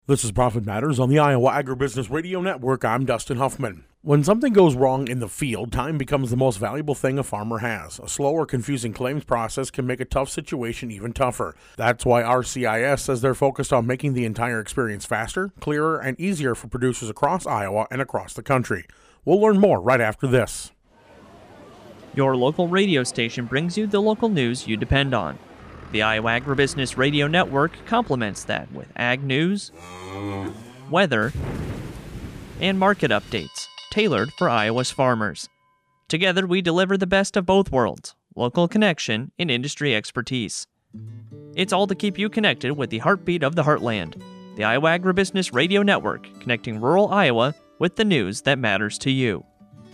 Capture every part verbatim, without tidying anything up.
This is Profit Matters on the Iowa Agribusiness Radio Network. I'm Dustin Huffman. When something goes wrong in the field, time becomes the most valuable thing a farmer has. A slow or confusing claims process can make a tough situation even tougher. That's why R C I S says they're focused on making the entire experience faster, clearer, and easier for producers across Iowa and across the country. We'll learn more right after this. Your local radio station brings you the local news you depend on. The Iowa Agribusiness Radio Network complements that with ag news, weather, and market updates tailored for Iowa's farmers. Together, we deliver the best of both worlds, local connection and industry expertise. It's all to keep you connected with the heartbeat of the heartland. The Iowa Agribusiness Radio Network, connecting rural Iowa with the news that matters to you.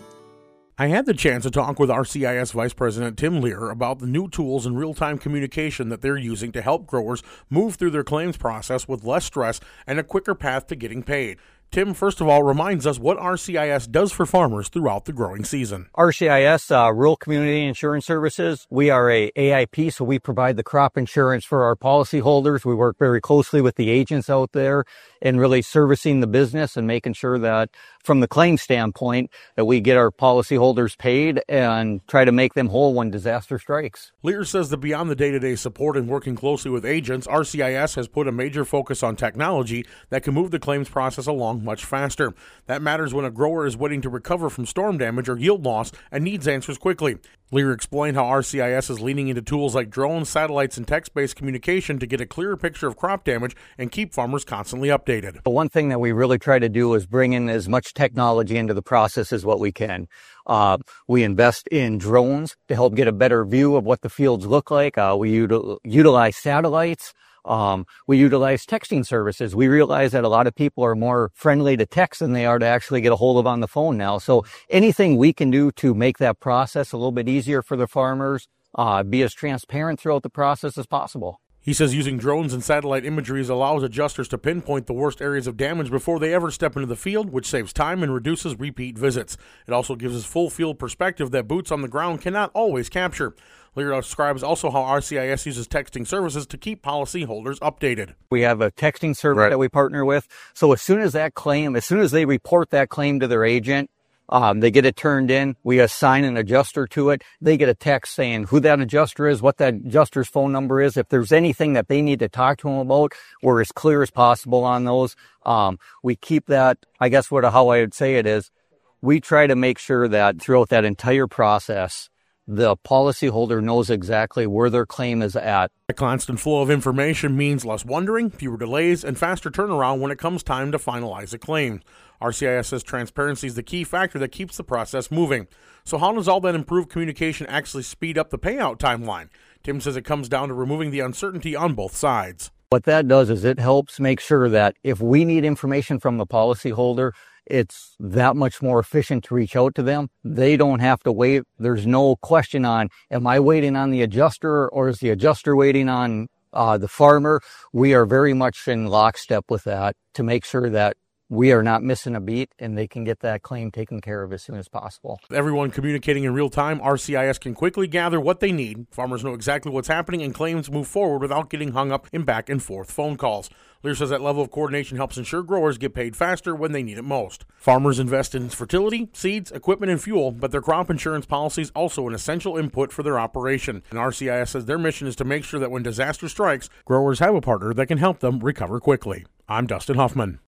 I had the chance to talk with R C I S Vice President Tim Lear about the new tools and real-time communication that they're using to help growers move through their claims process with less stress and a quicker path to getting paid. Tim, first of all, reminds us what R C I S does for farmers throughout the growing season. R C I S, uh, Rural Community Insurance Services, we are a AIP, so we provide the crop insurance for our policyholders. We work very closely with the agents out there and really servicing the business and making sure that from the claim standpoint that we get our policyholders paid and try to make them whole when disaster strikes. Lear says that beyond the day-to-day support and working closely with agents, R C I S has put a major focus on technology that can move the claims process along much faster. That matters when a grower is waiting to recover from storm damage or yield loss and needs answers quickly. Lear explained how R C I S is leaning into tools like drones, satellites, and text-based communication to get a clearer picture of crop damage and keep farmers constantly updated. The one thing that we really try to do is bring in as much technology into the process as what we can. Uh, we invest in drones to help get a better view of what the fields look like. Uh, we util- utilize satellites. Um, we utilize texting services. We realize that a lot of people are more friendly to text than they are to actually get a hold of on the phone now. So anything we can do to make that process a little bit easier for the farmers, uh, be as transparent throughout the process as possible. He says using drones and satellite imagery allows adjusters to pinpoint the worst areas of damage before they ever step into the field, which saves time and reduces repeat visits. It also gives us full field perspective that boots on the ground cannot always capture. Lear describes also how R C I S uses texting services to keep policyholders updated. We have a texting service Right. that we partner with. So as soon as that claim, as soon as they report that claim to their agent, Um, they get it turned in. We assign an adjuster to it. They get a text saying who that adjuster is, what that adjuster's phone number is. If there's anything that they need to talk to them about, we're as clear as possible on those. Um, we keep that, I guess what how I would say it is, we try to make sure that throughout that entire process, the policyholder knows exactly where their claim is at. A constant flow of information means less wondering, fewer delays, and faster turnaround when it comes time to finalize a claim. R C I S says transparency is the key factor that keeps the process moving. So how does all that improved communication actually speed up the payout timeline? Tim says it comes down to removing the uncertainty on both sides. What that does is it helps make sure that if we need information from the policyholder, it's that much more efficient to reach out to them. They don't have to wait. There's no question on, am I waiting on the adjuster or is the adjuster waiting on uh, the farmer? We are very much in lockstep with that to make sure that we are not missing a beat and they can get that claim taken care of as soon as possible. With everyone communicating in real time, R C I S can quickly gather what they need. Farmers know exactly what's happening and claims move forward without getting hung up in back and forth phone calls. Lear says that level of coordination helps ensure growers get paid faster when they need it most. Farmers invest in fertility, seeds, equipment, and fuel, but their crop insurance policy is also an essential input for their operation. And R C I S says their mission is to make sure that when disaster strikes, growers have a partner that can help them recover quickly. I'm Dustin Huffman.